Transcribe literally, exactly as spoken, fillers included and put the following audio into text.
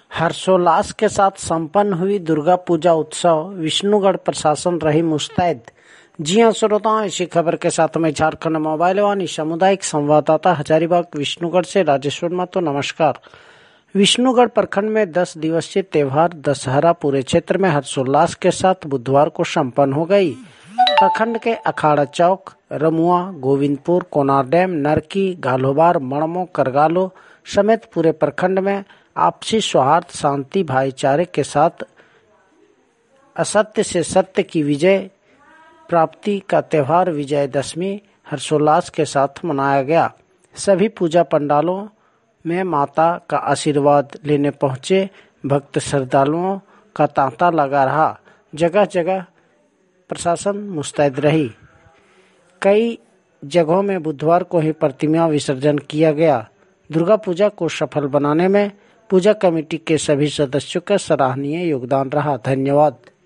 हर्षोल्लास के साथ संपन्न हुई दुर्गा पूजा उत्सव, विष्णुगढ़ प्रशासन रही मुस्तैद। जी हां श्रोताओं, इसी खबर के साथ में झारखंड मोबाइल वाणी सामुदायिक संवाददाता हजारीबाग विष्णुगढ़ से राजेश्वर महतो। नमस्कार। विष्णुगढ़ प्रखंड में दस दिवसीय त्योहार दशहरा पूरे क्षेत्र में हर्षोल्लास के साथ बुधवार को संपन्न हो गई। प्रखंड के अखाड़ा चौक, रमुआ, गोविंदपुर, कोनार डैम, नरकी, गालोबार, मड़मो, करगालो समेत पूरे प्रखंड में आपसी सौहार्द, शांति, भाईचारे के साथ असत्य से सत्य की विजय प्राप्ति का त्योहार विजयदशमी हर्षोल्लास के साथ मनाया गया। सभी पूजा पंडालों में माता का आशीर्वाद लेने पहुंचे भक्त श्रद्धालुओं का तांता लगा रहा। जगह जगह प्रशासन मुस्तैद रही। कई जगहों में बुधवार को ही प्रतिमा विसर्जन किया गया। दुर्गा पूजा को सफल बनाने में पूजा कमेटी के सभी सदस्यों का सराहनीय योगदान रहा। धन्यवाद।